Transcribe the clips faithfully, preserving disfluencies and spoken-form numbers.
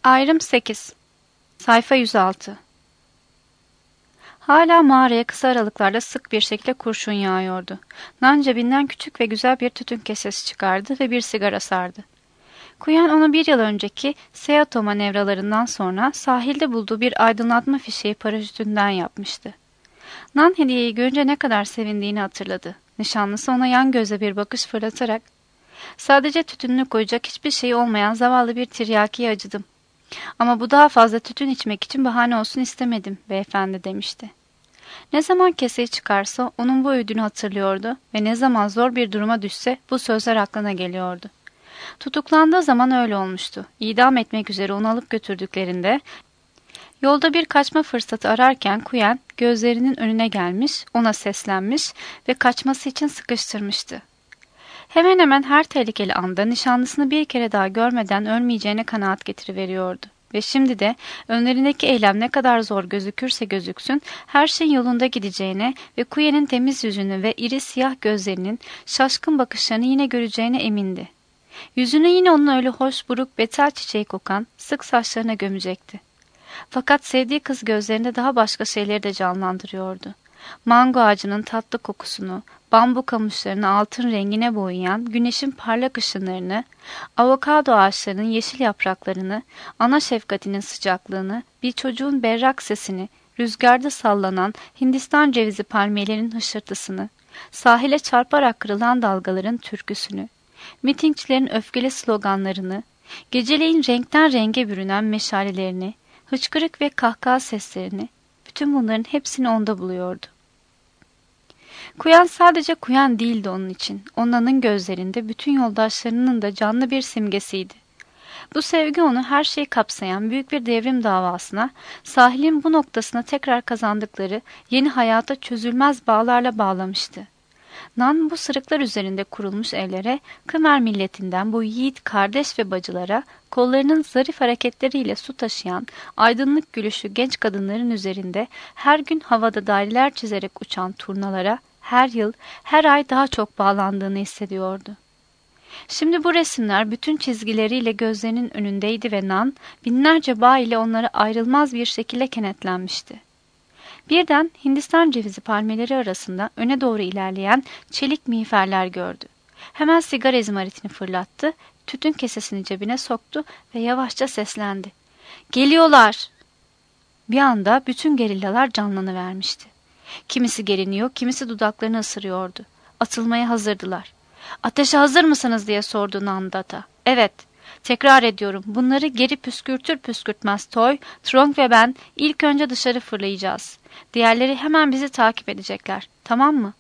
Ayrım sekiz. Sayfa yüz altı. Hala mağaraya kısa aralıklarla sık bir şekilde kurşun yağıyordu. Nan cebinden küçük ve güzel bir tütün kesesi çıkardı ve bir sigara sardı. Kuyen onu bir yıl önceki Seattle manevralarından sonra sahilde bulduğu bir aydınlatma fişeği paraşütünden yapmıştı. Nan hediyeyi görünce ne kadar sevindiğini hatırladı. Nişanlısı ona yan göze bir bakış fırlatarak "Sadece tütününü koyacak hiçbir şey olmayan zavallı bir tiryakiye acıdım. Ama bu daha fazla tütün içmek için bahane olsun istemedim beyefendi" demişti. Ne zaman keseyi çıkarsa onun bu öğüdünü hatırlıyordu ve ne zaman zor bir duruma düşse bu sözler aklına geliyordu. Tutuklandığı zaman öyle olmuştu. İdam etmek üzere onu alıp götürdüklerinde yolda bir kaçma fırsatı ararken Kuyen gözlerinin önüne gelmiş, ona seslenmiş ve kaçması için sıkıştırmıştı. Hemen hemen her tehlikeli anda nişanlısını bir kere daha görmeden ölmeyeceğine kanaat getiriveriyordu. Ve şimdi de önlerindeki eylem ne kadar zor gözükürse gözüksün, her şeyin yolunda gideceğine ve Kuyen'in temiz yüzünü ve iri siyah gözlerinin şaşkın bakışlarını yine göreceğine emindi. Yüzünü yine onun öyle hoş buruk betel çiçeği kokan sık saçlarına gömecekti. Fakat sevdiği kız gözlerinde daha başka şeyleri de canlandırıyordu. Mango ağacının tatlı kokusunu, bambu kamışlarını altın rengine boyayan güneşin parlak ışınlarını, avokado ağaçlarının yeşil yapraklarını, ana şefkatinin sıcaklığını, bir çocuğun berrak sesini, rüzgarda sallanan Hindistan cevizi palmiyelerinin hışırtısını, sahile çarparak kırılan dalgaların türküsünü, mitingçilerin öfkeli sloganlarını, geceleyin renkten renge bürünen meşalelerini, hıçkırık ve kahkaha seslerini, bütün bunların hepsini onda buluyordu. Kuyen sadece Kuyen değildi onun için. Onların gözlerinde bütün yoldaşlarının da canlı bir simgesiydi. Bu sevgi onu her şeyi kapsayan büyük bir devrim davasına, sahilin bu noktasına tekrar kazandıkları yeni hayata çözülmez bağlarla bağlamıştı. Nan bu sırıklar üzerinde kurulmuş evlere, Khmer milletinden bu yiğit kardeş ve bacılara, kollarının zarif hareketleriyle su taşıyan, aydınlık gülüşlü genç kadınların üzerinde her gün havada daireler çizerek uçan turnalara, her yıl, her ay daha çok bağlandığını hissediyordu. Şimdi bu resimler bütün çizgileriyle gözlerinin önündeydi ve Nan, binlerce bağ ile onlara ayrılmaz bir şekilde kenetlenmişti. Birden Hindistan cevizi palmeleri arasında öne doğru ilerleyen çelik miğferler gördü. Hemen sigara izmaritini fırlattı, tütün kesesini cebine soktu ve yavaşça seslendi. "Geliyorlar!" Bir anda bütün gerillalar canlanıvermişti. Kimisi geriniyor, kimisi dudaklarını ısırıyordu. Atılmaya hazırdılar. "Ateşe hazır mısınız?" diye sordu Nandata. "Evet. Tekrar ediyorum, bunları geri püskürtür püskürtmez Toy, Trong ve ben ilk önce dışarı fırlayacağız. Diğerleri hemen bizi takip edecekler. Tamam mı?"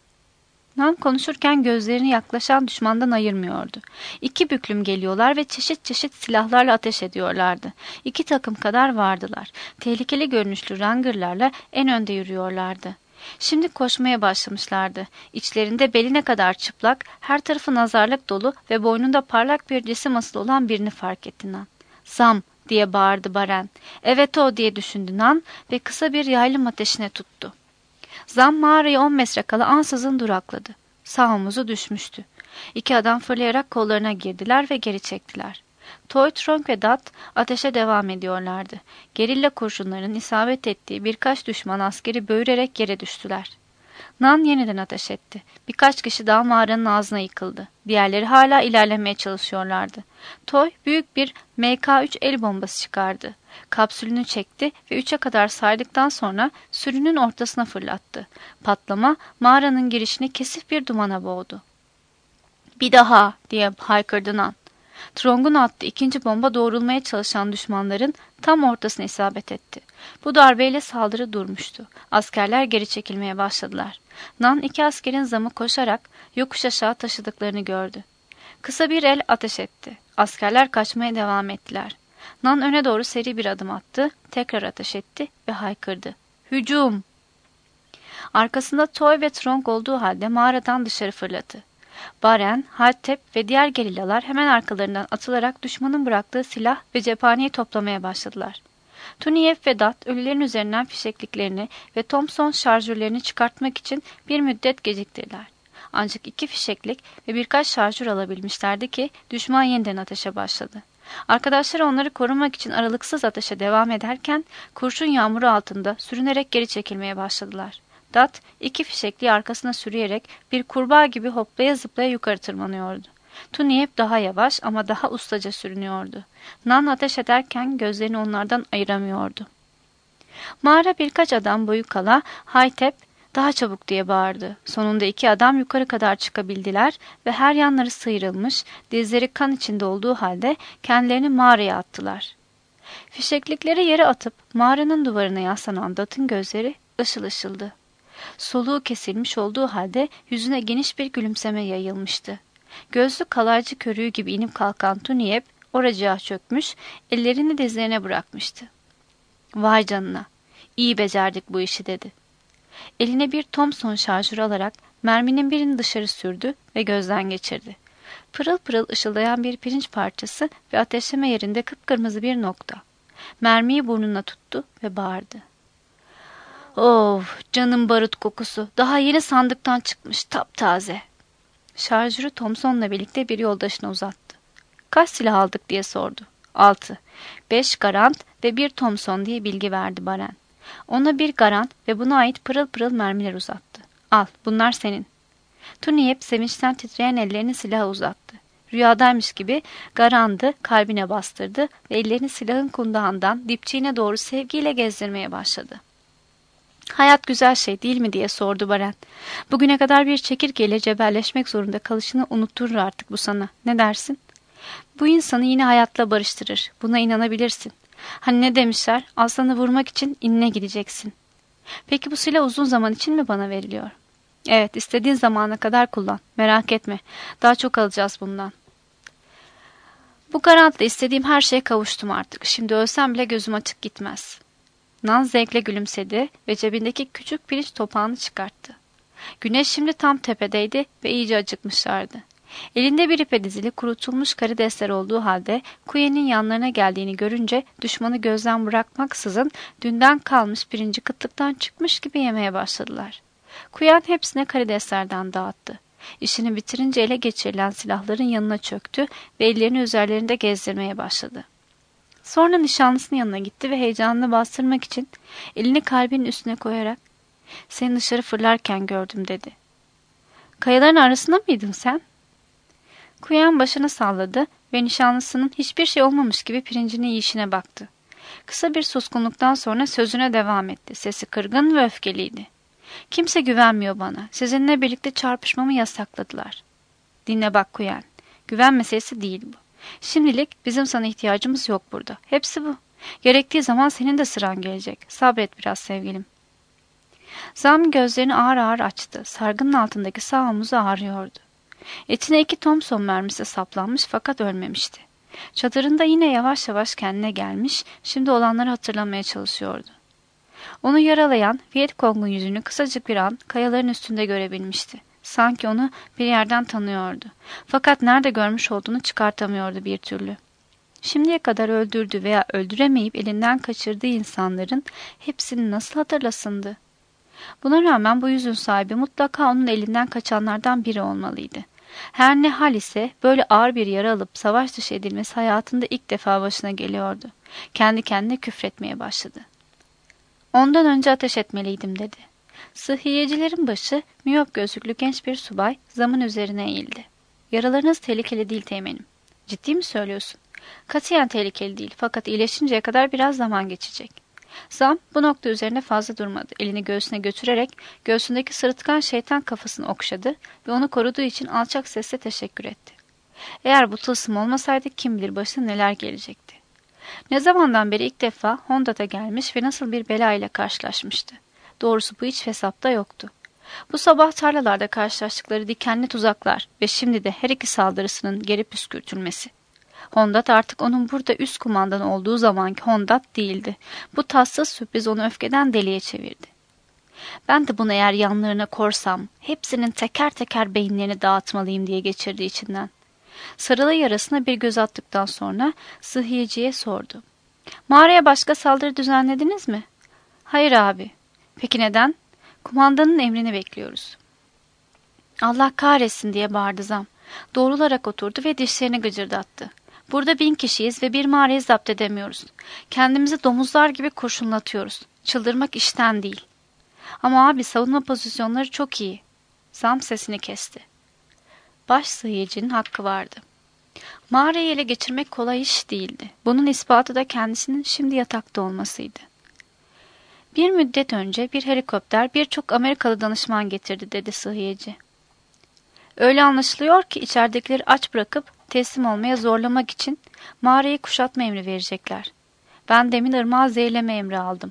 Nan konuşurken gözlerini yaklaşan düşmandan ayırmıyordu. İki büklüm geliyorlar ve çeşit çeşit silahlarla ateş ediyorlardı. İki takım kadar vardılar. Tehlikeli görünüşlü rangırlarla en önde yürüyorlardı. Şimdi koşmaya başlamışlardı. İçlerinde beline kadar çıplak, her tarafı nazarlık dolu ve boynunda parlak bir cisim asılı olan birini fark etti Nan. "Zam!" diye bağırdı Baren. "Evet o!" diye düşündü Nan ve kısa bir yaylım ateşine tuttu. Zam mağaraya on metre kala ansızın durakladı. Sağ omuzu düşmüştü. İki adam fırlayarak kollarına girdiler ve geri çektiler. Toy, Trong ve Dat ateşe devam ediyorlardı. Gerilla kurşunlarının isabet ettiği birkaç düşman askeri böğürerek yere düştüler. Nan yeniden ateş etti. Birkaç kişi daha mağaranın ağzına yıkıldı. Diğerleri hala ilerlemeye çalışıyorlardı. Toy büyük bir M K üç el bombası çıkardı. Kapsülünü çekti ve üçe kadar saydıktan sonra sürünün ortasına fırlattı. Patlama mağaranın girişini kesif bir dumana boğdu. "Bir daha!" diye haykırdı Nan. Trong'un attığı ikinci bomba doğrulmaya çalışan düşmanların tam ortasına isabet etti. Bu darbeyle saldırı durmuştu. Askerler geri çekilmeye başladılar. Nan iki askerin Zam'ı koşarak yokuş aşağı taşıdıklarını gördü. Kısa bir el ateş etti. Askerler kaçmaya devam ettiler. Nan öne doğru seri bir adım attı, tekrar ateş etti ve haykırdı. "Hücum!" Arkasında Toy ve Trong olduğu halde mağaradan dışarı fırladı. Baren, Haltep ve diğer gerillalar hemen arkalarından atılarak düşmanın bıraktığı silah ve cephaneyi toplamaya başladılar. Tuniyev ve Dat ölülerin üzerinden fişekliklerini ve Thompson şarjörlerini çıkartmak için bir müddet geciktirdiler. Ancak iki fişeklik ve birkaç şarjör alabilmişlerdi ki düşman yeniden ateşe başladı. Arkadaşları onları korumak için aralıksız ateşe devam ederken kurşun yağmuru altında sürünerek geri çekilmeye başladılar. Dat iki fişekliği arkasına sürüyerek bir kurbağa gibi hoplaya zıplaya yukarı tırmanıyordu. Tuni hep daha yavaş ama daha ustaca sürünüyordu. Nan ateş ederken gözlerini onlardan ayıramıyordu. Mağara birkaç adam boyu kala Haytep daha çabuk diye bağırdı. Sonunda iki adam yukarı kadar çıkabildiler ve her yanları sıyrılmış, dizleri kan içinde olduğu halde kendilerini mağaraya attılar. Fişeklikleri yere atıp mağaranın duvarına yaslanan Dat'ın gözleri ışıl ışıldı. Soluğu kesilmiş olduğu halde yüzüne geniş bir gülümseme yayılmıştı. Gözlü kalaycı körüğü gibi inip kalkan Tuniyep oracığa çökmüş, ellerini dizlerine bırakmıştı. "Vay canına, iyi becerdik bu işi," dedi. Eline bir Thompson şarjörü alarak merminin birini dışarı sürdü ve gözden geçirdi. Pırıl pırıl ışıldayan bir pirinç parçası ve ateşleme yerinde kıpkırmızı bir nokta. Mermiyi burnuna tuttu ve bağırdı. "Of, canım barut kokusu. Daha yeni sandıktan çıkmış, taptaze." Şarjörü Thompson'la birlikte bir yoldaşına uzattı. "Kaç silah aldık?" diye sordu. "Altı. Beş Garand ve bir Thompson," diye bilgi verdi Baren. Ona bir Garand ve buna ait pırıl pırıl mermiler uzattı. "Al, bunlar senin." Tuniyep sevinçten titreyen ellerini silaha uzattı. Rüyadaymış gibi Garand'ı kalbine bastırdı ve ellerini silahın kundağından dipçiğine doğru sevgiyle gezdirmeye başladı. "Hayat güzel şey değil mi?" diye sordu Baren. "Bugüne kadar bir çekirgeyle cebelleşmek zorunda kalışını unutturur artık bu sana. Ne dersin? Bu insanı yine hayatla barıştırır. Buna inanabilirsin. Hani ne demişler? Aslanı vurmak için inine gideceksin. Peki bu silah uzun zaman için mi bana veriliyor?" "Evet, istediğin zamana kadar kullan. Merak etme. Daha çok alacağız bundan." "Bu garantla istediğim her şeye kavuştum artık. Şimdi ölsem bile gözüm açık gitmez." Nan zevkle gülümsedi ve cebindeki küçük pirinç topağını çıkarttı. Güneş şimdi tam tepedeydi ve iyice acıkmışlardı. Elinde bir ipe dizili kurutulmuş karidesler olduğu halde Kuyen'in yanlarına geldiğini görünce düşmanı gözden bırakmaksızın dünden kalmış pirinci kıtlıktan çıkmış gibi yemeye başladılar. Kuyen hepsine karideslerden dağıttı. İşini bitirince ele geçirilen silahların yanına çöktü ve ellerini üzerlerinde gezdirmeye başladı. Sonra nişanlısının yanına gitti ve heyecanını bastırmak için elini kalbinin üstüne koyarak "Seni dışarı fırlarken gördüm," dedi. "Kayaların arasında mıydın sen?" Kuyen başını salladı ve nişanlısının hiçbir şey olmamış gibi pirincini yiyişine baktı. Kısa bir suskunluktan sonra sözüne devam etti. Sesi kırgın ve öfkeliydi. "Kimse güvenmiyor bana. Sizinle birlikte çarpışmamı yasakladılar." "Dinle bak Kuyen. Güven meselesi değil bu. Şimdilik bizim sana ihtiyacımız yok burada. Hepsi bu. Gerektiği zaman senin de sıran gelecek. Sabret biraz sevgilim." Zam gözlerini ağır ağır açtı. Sargının altındaki sağ omuzu ağrıyordu. Etine iki Thompson mermisi saplanmış fakat ölmemişti. Çadırında yine yavaş yavaş kendine gelmiş, şimdi olanları hatırlamaya çalışıyordu. Onu yaralayan Vietkong'un yüzünü kısacık bir an kayaların üstünde görebilmişti. Sanki onu bir yerden tanıyordu. Fakat nerede görmüş olduğunu çıkartamıyordu bir türlü. Şimdiye kadar öldürdü veya öldüremeyip elinden kaçırdığı insanların hepsini nasıl hatırlasındı? Buna rağmen bu yüzün sahibi mutlaka onun elinden kaçanlardan biri olmalıydı. Her ne hal ise böyle ağır bir yara alıp savaş dışı edilmesi hayatında ilk defa başına geliyordu. Kendi kendine küfretmeye başladı. "Ondan önce ateş etmeliydim," dedi. Sıhhiyecilerin başı miyop gözlüklü genç bir subay Zam'ın üzerine eğildi. "Yaralarınız tehlikeli değil teğmenim." "Ciddi mi söylüyorsun?" "Katiyen tehlikeli değil fakat iyileşinceye kadar biraz zaman geçecek." Zam bu nokta üzerine fazla durmadı. Elini göğsüne götürerek göğsündeki sırıtkan şeytan kafasını okşadı ve onu koruduğu için alçak sesle teşekkür etti. Eğer bu tılsım olmasaydı kim bilir başına neler gelecekti. Ne zamandan beri ilk defa Hondat'a gelmiş ve nasıl bir bela ile karşılaşmıştı. Doğrusu bu hiç hesapta yoktu. Bu sabah tarlalarda karşılaştıkları dikenli tuzaklar ve şimdi de her iki saldırısının geri püskürtülmesi. Hondat artık onun burada üst kumandan olduğu zamanki Hondat değildi. Bu tatsız sürpriz onu öfkeden deliye çevirdi. "Ben de bunu eğer yanlarına korsam, hepsinin teker teker beyinlerini dağıtmalıyım," diye geçirdi içinden. Sarılı yarasına bir göz attıktan sonra sıhhiyeciye sordu. "Mağaraya başka saldırı düzenlediniz mi?" "Hayır abi." "Peki neden?" "Kumandanın emrini bekliyoruz." "Allah kahretsin," diye bağırdı Zam. Doğrularak oturdu ve dişlerini gıcırdattı. Burada bin kişiyiz ve bir mağarayı zapt edemiyoruz. Kendimizi domuzlar gibi kurşunlatıyoruz. Çıldırmak işten değil. Ama abi savunma pozisyonları çok iyi. Sam sesini kesti. Baş sığıyıcının hakkı vardı. Mağarayı ele geçirmek kolay iş değildi. Bunun ispatı da kendisinin şimdi yatakta olmasıydı. Bir müddet önce bir helikopter birçok Amerikalı danışman getirdi dedi sığıyıcı. Öyle anlaşılıyor ki içeridekileri aç bırakıp teslim olmaya zorlamak için mağarayı kuşatma emri verecekler. Ben demin ırmağı zehirleme emri aldım.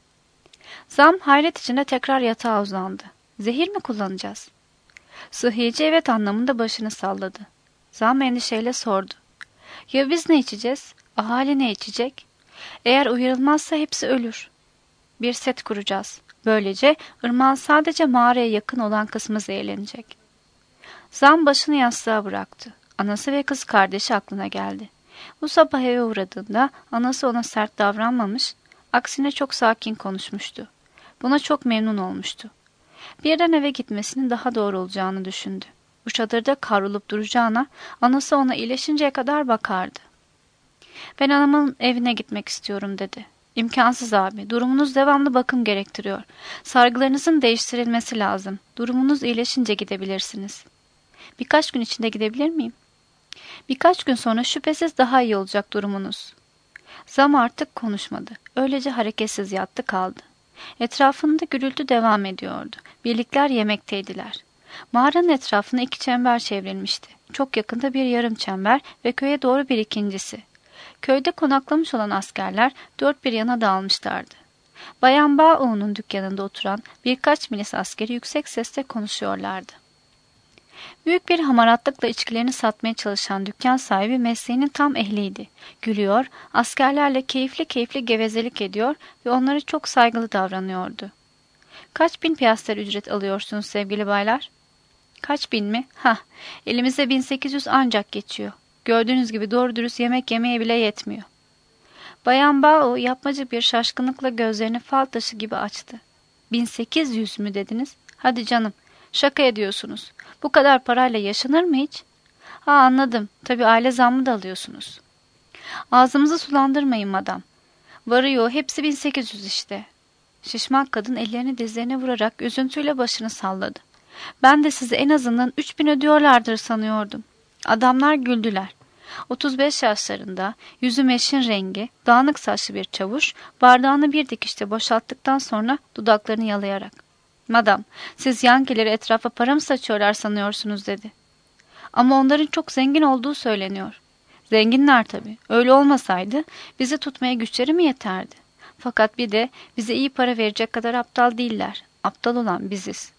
Zam hayret içinde tekrar yatağa uzandı. Zehir mi kullanacağız? Sıhhici evet anlamında başını salladı. Zam endişeyle sordu. Ya biz ne içeceğiz? Ahali ne içecek? Eğer uyarılmazsa hepsi ölür. Bir set kuracağız. Böylece ırmağın sadece mağaraya yakın olan kısmı zehirlenecek. Zam başını yastığa bıraktı. Anası ve kız kardeşi aklına geldi. Bu sabah eve uğradığında anası ona sert davranmamış, aksine çok sakin konuşmuştu. Buna çok memnun olmuştu. Birden eve gitmesinin daha doğru olacağını düşündü. Bu çadırda kavrulup duracağına anası ona iyileşinceye kadar bakardı. Ben anamın evine gitmek istiyorum dedi. İmkansız abi. Durumunuz devamlı bakım gerektiriyor. Sargılarınızın değiştirilmesi lazım. Durumunuz iyileşince gidebilirsiniz. Birkaç gün içinde gidebilir miyim? Birkaç gün sonra şüphesiz daha iyi olacak durumunuz. Zam artık konuşmadı. Öylece hareketsiz yattı kaldı. Etrafında gürültü devam ediyordu. Birlikler yemekteydiler. Mağaranın etrafına iki çember çevrilmişti. Çok yakında bir yarım çember ve köye doğru bir ikincisi. Köyde konaklamış olan askerler dört bir yana dağılmışlardı. Bayan Bao'nun dükkanında oturan birkaç milis askeri yüksek sesle konuşuyorlardı. Büyük bir hamaratlıkla içkilerini satmaya çalışan dükkan sahibi mesleğinin tam ehliydi. Gülüyor, askerlerle keyifli keyifli gevezelik ediyor ve onlara çok saygılı davranıyordu. Kaç bin piyaster ücret alıyorsunuz sevgili baylar? Kaç bin mi? Hah, elimizde bin sekiz yüz ancak geçiyor. Gördüğünüz gibi doğru dürüst yemek yemeye bile yetmiyor. Bayan Bao yapmacık bir şaşkınlıkla gözlerini fal taşı gibi açtı. bin sekiz yüz mü dediniz? Hadi canım, şaka ediyorsunuz. Bu kadar parayla yaşanır mı hiç? Ha anladım, tabii aile zammı da alıyorsunuz. Ağzımızı sulandırmayın madam. Varıyor, hepsi bin sekiz yüz işte. Şişman kadın ellerini dizlerine vurarak üzüntüyle başını salladı. Ben de sizi en azından üç bin ödüyorlardır sanıyordum. Adamlar güldüler. otuz beş yaşlarında, yüzü meşin rengi, dağınık saçlı bir çavuş, bardağını bir dikişte boşalttıktan sonra dudaklarını yalayarak. Madam, siz Yankee'leri etrafa para mı saçıyorlar sanıyorsunuz dedi. Ama onların çok zengin olduğu söyleniyor. Zenginler tabii. Öyle olmasaydı bizi tutmaya güçleri mi yeterdi? Fakat bir de bize iyi para verecek kadar aptal değiller. Aptal olan biziz.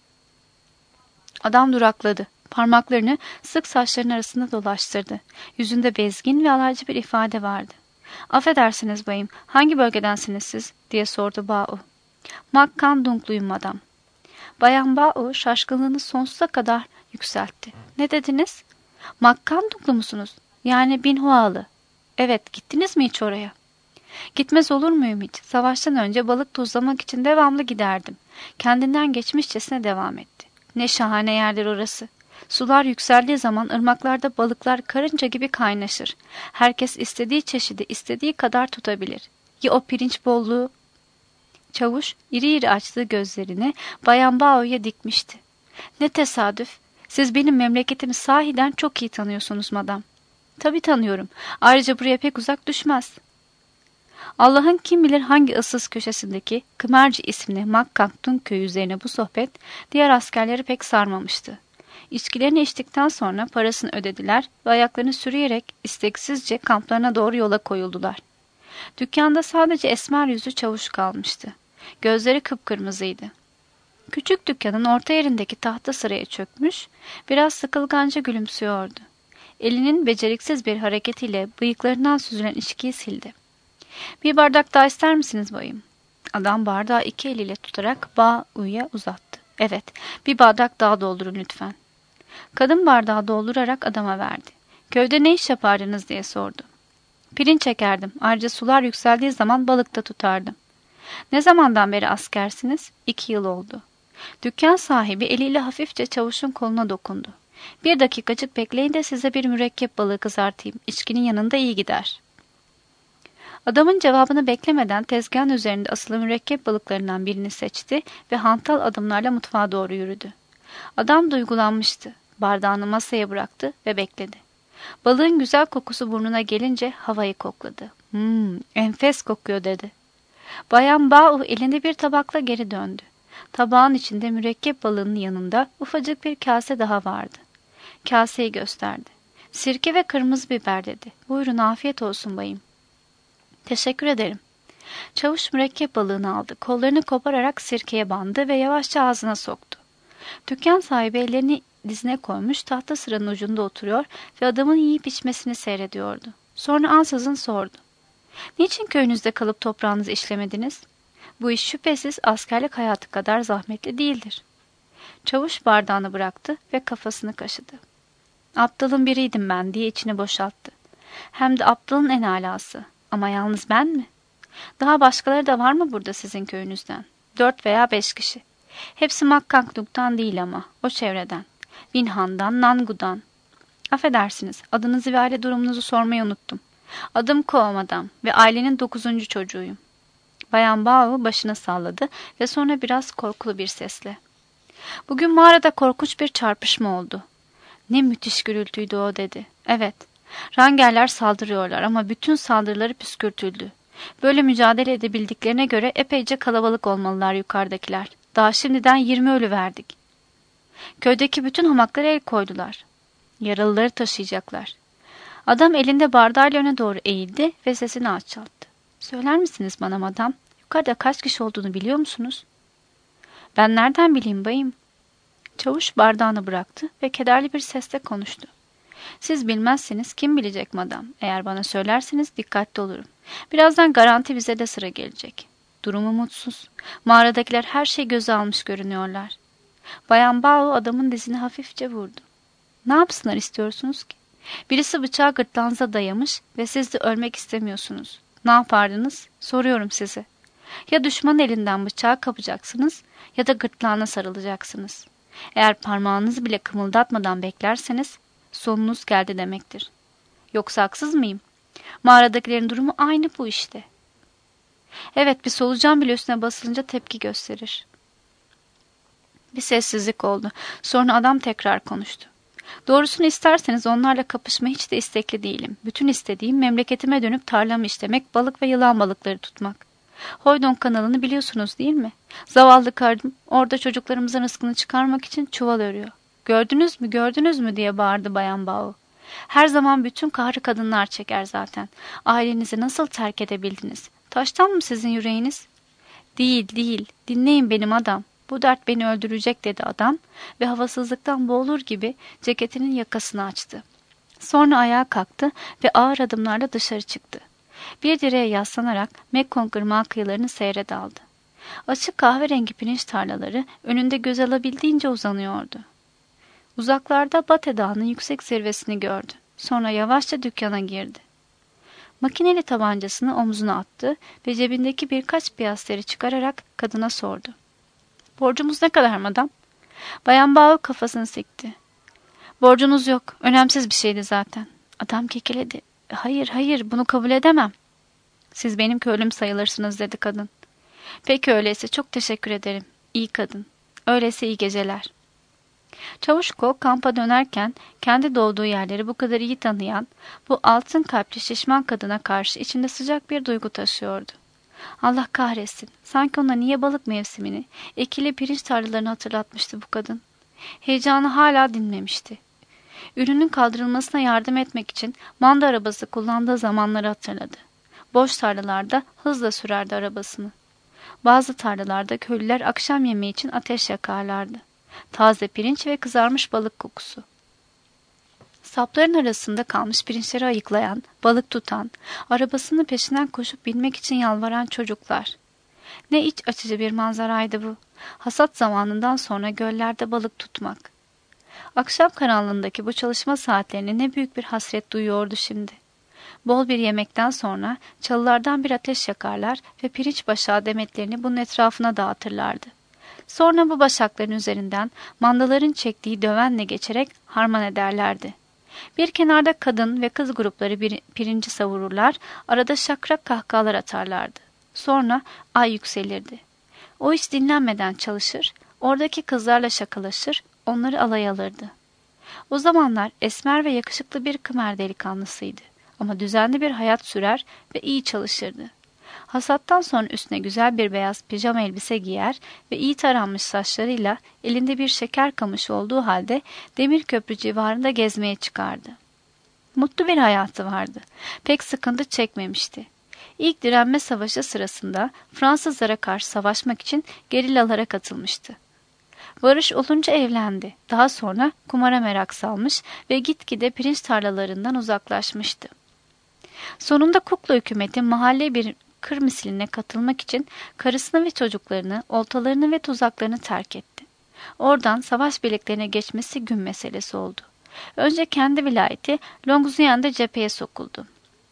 Adam durakladı. Parmaklarını sık saçların arasında dolaştırdı. Yüzünde bezgin ve alaycı bir ifade vardı. Affedersiniz bayım, hangi bölgedensiniz siz? Diye sordu Bao. Makkandungluyum madam. Bayan Bao şaşkınlığını sonsuza kadar yükseltti. Ne dediniz? Makkandunglu musunuz? Yani Binhualı. Evet, gittiniz mi hiç oraya? Gitmez olur muyum hiç? Savaştan önce balık tuzlamak için devamlı giderdim. Kendinden geçmişçesine devam etti. Ne şahane yerdir orası. Sular yükseldiği zaman ırmaklarda balıklar karınca gibi kaynaşır. Herkes istediği çeşidi istediği kadar tutabilir. Ya o pirinç bolluğu? Çavuş iri iri açtığı gözlerini Bayan Bao'ya dikmişti. Ne tesadüf. Siz benim memleketimi sahiden çok iyi tanıyorsunuz madam. Tabii tanıyorum. Ayrıca buraya pek uzak düşmez. Allah'ın kim bilir hangi ıssız köşesindeki Kımerci isimli Makkantun köyü üzerine bu sohbet diğer askerleri pek sarmamıştı. İçkilerini içtikten sonra parasını ödediler ve ayaklarını sürüyerek isteksizce kamplarına doğru yola koyuldular. Dükkanda sadece esmer yüzlü çavuş kalmıştı. Gözleri kıpkırmızıydı. Küçük dükkanın orta yerindeki tahta sıraya çökmüş, biraz sıkılganca gülümsüyordu. Elinin beceriksiz bir hareketiyle bıyıklarından süzülen içkiyi sildi. Bir bardak daha ister misiniz bayım? Adam bardağı iki eliyle tutarak Bao'ya uzattı. Evet, bir bardak daha doldurun lütfen. Kadın bardağı doldurarak adama verdi. Köyde ne iş yapardınız diye sordu. Pirinç çekerdim. Ayrıca sular yükseldiği zaman balık da tutardım. Ne zamandan beri askersiniz? İki yıl oldu. Dükkan sahibi eliyle hafifçe çavuşun koluna dokundu. Bir dakikacık bekleyin de size bir mürekkep balığı kızartayım. İçkinin yanında iyi gider. Adamın cevabını beklemeden tezgahın üzerinde asılı mürekkep balıklarından birini seçti ve hantal adımlarla mutfağa doğru yürüdü. Adam duygulanmıştı. Bardağını masaya bıraktı ve bekledi. Balığın güzel kokusu burnuna gelince havayı kokladı. Hmm, enfes kokuyor dedi. Bayan Bao elinde bir tabakla geri döndü. Tabağın içinde mürekkep balığının yanında ufacık bir kase daha vardı. Kaseyi gösterdi. Sirke ve kırmızı biber dedi. Buyurun afiyet olsun bayım. Teşekkür ederim. Çavuş mürekkep balığını aldı. Kollarını kopararak sirkeye bandı ve yavaşça ağzına soktu. Dükkan sahibi ellerini dizine koymuş tahta sıranın ucunda oturuyor ve adamın yiyip içmesini seyrediyordu. Sonra ansızın sordu. Niçin köyünüzde kalıp toprağınızı işlemediniz? Bu iş şüphesiz askerlik hayatı kadar zahmetli değildir. Çavuş bardağını bıraktı ve kafasını kaşıdı. Aptalın biriydim ben diye içini boşalttı. Hem de aptalın en alası. Ama yalnız ben mi? Daha başkaları da var mı burada sizin köyünüzden? Dört veya beş kişi. Hepsi Makkankluk'tan değil ama o çevreden. Binhan'dan, Nangu'dan. Affedersiniz, adınızı ve aile durumunuzu sormayı unuttum. Adım Koamadam ve ailenin dokuzuncu çocuğuyum. Bayan Bao başını salladı ve sonra biraz korkulu bir sesle. Bugün mağarada korkunç bir çarpışma oldu. Ne müthiş gürültüydü o dedi. Evet, Rangerler saldırıyorlar ama bütün saldırıları püskürtüldü. Böyle mücadele edebildiklerine göre epeyce kalabalık olmalılar yukarıdakiler. Daha şimdiden yirmi ölü verdik. Köydeki bütün hamaklara el koydular. Yaralıları taşıyacaklar. Adam elinde bardağıyla öne doğru eğildi ve sesini alçalttı. Söyler misiniz bana madam? Yukarıda kaç kişi olduğunu biliyor musunuz? Ben nereden bileyim bayım? Çavuş bardağını bıraktı ve kederli bir sesle konuştu. Siz bilmezseniz kim bilecek madam? Eğer bana söylerseniz dikkatli olurum. Birazdan garanti bize de sıra gelecek. Durumu mutsuz. Mağaradakiler her şeyi göze almış görünüyorlar. Bayan Bao adamın dizini hafifçe vurdu. Ne yapsınlar istiyorsunuz ki? Birisi bıçağı gırtlağınıza dayamış ve siz de ölmek istemiyorsunuz. Ne yapardınız? Soruyorum size. Ya düşmanın elinden bıçağı kapacaksınız ya da gırtlağına sarılacaksınız. Eğer parmağınızı bile kımıldatmadan beklerseniz sonunuz geldi demektir. Yoksa haksız mıyım? Mağaradakilerin durumu aynı bu işte. Evet, bir solucan bile üstüne basılınca tepki gösterir. Bir sessizlik oldu. Sonra adam tekrar konuştu. Doğrusunu isterseniz onlarla kapışma hiç de istekli değilim. Bütün istediğim memleketime dönüp tarlamı işlemek, balık ve yılan balıkları tutmak. Hoydon kanalını biliyorsunuz değil mi? Zavallı karım orada çocuklarımızın rızkını çıkarmak için çuval örüyor. Gördünüz mü, gördünüz mü diye bağırdı Bayan Bao. Her zaman bütün kahrı kadınlar çeker zaten. Ailenizi nasıl terk edebildiniz? Taştan mı sizin yüreğiniz? Değil, değil. Dinleyin benim adam. Bu dert beni öldürecek dedi adam ve havasızlıktan boğulur gibi ceketinin yakasını açtı. Sonra ayağa kalktı ve ağır adımlarla dışarı çıktı. Bir direğe yaslanarak Mekong ırmağı kıyılarını seyre daldı. Açık kahverengi pirinç tarlaları önünde göz alabildiğince uzanıyordu. Uzaklarda Bate Dağı'nın yüksek zirvesini gördü. Sonra yavaşça dükkana girdi. Makineli tabancasını omzuna attı ve cebindeki birkaç piyasteri çıkararak kadına sordu. Borcumuz ne kadar madam? Bayan Bao kafasını sikti. Borcunuz yok. Önemsiz bir şeydi zaten. Adam kekeledi. Hayır, hayır, bunu kabul edemem. Siz benim köylüm sayılırsınız dedi kadın. Peki öyleyse çok teşekkür ederim. İyi kadın. Öyleyse iyi geceler. Çavuşko kampa dönerken kendi doğduğu yerleri bu kadar iyi tanıyan bu altın kalpli şişman kadına karşı içinde sıcak bir duygu taşıyordu. Allah kahretsin. Sanki ona niye balık mevsimini, ekili pirinç tarlalarını hatırlatmıştı bu kadın. Heyecanı hala dinmemişti. Ürünün kaldırılmasına yardım etmek için manda arabası kullandığı zamanları hatırladı. Boş tarlalarda hızla sürerdi arabasını. Bazı tarlalarda köylüler akşam yemeği için ateş yakarlardı. Taze pirinç ve kızarmış balık kokusu. Sapların arasında kalmış pirinçleri ayıklayan, balık tutan, arabasının peşinden koşup binmek için yalvaran çocuklar. Ne iç açıcı bir manzaraydı bu. Hasat zamanından sonra göllerde balık tutmak. Akşam karanlığındaki bu çalışma saatlerine ne büyük bir hasret duyuyordu şimdi. Bol bir yemekten sonra çalılardan bir ateş yakarlar ve pirinç başağı demetlerini bunun etrafına dağıtırlardı. Sonra bu başakların üzerinden mandaların çektiği dövenle geçerek harman ederlerdi. Bir kenarda kadın ve kız grupları bir, pirinci savururlar, arada şakrak kahkahalar atarlardı. Sonra ay yükselirdi. O hiç dinlenmeden çalışır, oradaki kızlarla şakalaşır, onları alay alırdı. O zamanlar esmer ve yakışıklı bir Kımer delikanlısıydı ama düzenli bir hayat sürer ve iyi çalışırdı. Hasattan sonra üstüne güzel bir beyaz pijama elbise giyer ve iyi taranmış saçlarıyla elinde bir şeker kamışı olduğu halde Demirköprü civarında gezmeye çıkardı. Mutlu bir hayatı vardı. Pek sıkıntı çekmemişti. İlk direnme savaşı sırasında Fransızlara karşı savaşmak için gerillalara katılmıştı. Barış olunca evlendi. Daha sonra kumara merak salmış ve gitgide pirinç tarlalarından uzaklaşmıştı. Sonunda kukla hükümeti mahalle bir kır misiline katılmak için karısını ve çocuklarını, oltalarını ve tuzaklarını terk etti. Oradan savaş birliklerine geçmesi gün meselesi oldu. Önce kendi vilayeti Longzhuan'da cepheye sokuldu.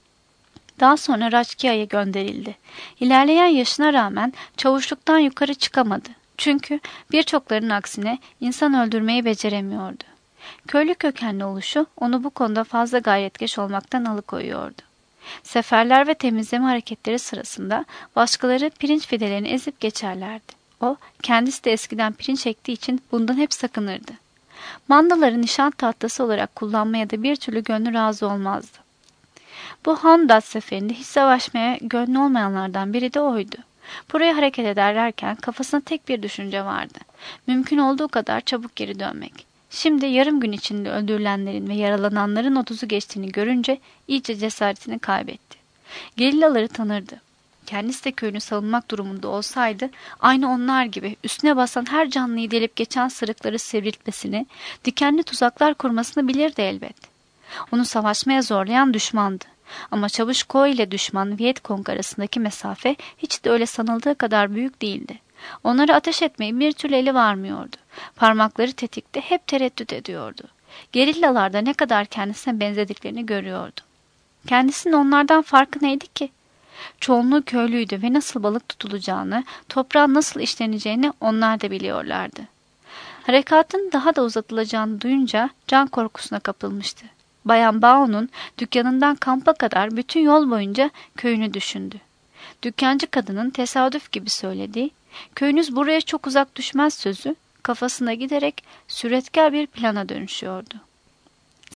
Daha sonra Raçkia'ya gönderildi. İlerleyen yaşına rağmen çavuşluktan yukarı çıkamadı. Çünkü birçoklarının aksine insan öldürmeyi beceremiyordu. Köylü kökenli oluşu onu bu konuda fazla gayretkeş olmaktan alıkoyuyordu. Seferler ve temizleme hareketleri sırasında başkaları pirinç fidelerini ezip geçerlerdi. O, kendisi de eskiden pirinç ektiği için bundan hep sakınırdı. Mandaları nişan tahtası olarak kullanmaya da bir türlü gönlü razı olmazdı. Bu Hamdat seferinde hiç savaşmaya gönlü olmayanlardan biri de oydu. Buraya hareket ederlerken kafasında tek bir düşünce vardı. Mümkün olduğu kadar çabuk geri dönmek. Şimdi yarım gün içinde öldürülenlerin ve yaralananların otuzu geçtiğini görünce iyice cesaretini kaybetti. Gerillaları tanırdı. Kendisi de köyünü savunmak durumunda olsaydı aynı onlar gibi üstüne basan her canlıyı delip geçen sırıkları sivriltmesini, dikenli tuzaklar kurmasını bilirdi elbet. Onu savaşmaya zorlayan düşmandı. Ama Çavuşkoy ile düşman Vietcong arasındaki mesafe hiç de öyle sanıldığı kadar büyük değildi. Onları ateş etmeyi bir türlü eli varmıyordu. Parmakları tetikte hep tereddüt ediyordu. Gerillalarda ne kadar kendisine benzediklerini görüyordu. Kendisinin onlardan farkı neydi ki? Çoğunluğu köylüydü ve nasıl balık tutulacağını, toprağın nasıl işleneceğini onlar da biliyorlardı. Harekatın daha da uzatılacağını duyunca can korkusuna kapılmıştı. Bayan Bao'nun dükkanından kampa kadar bütün yol boyunca köyünü düşündü. Dükkancı kadının tesadüf gibi söylediği, köyünüz buraya çok uzak düşmez sözü kafasına giderek süretkar bir plana dönüşüyordu.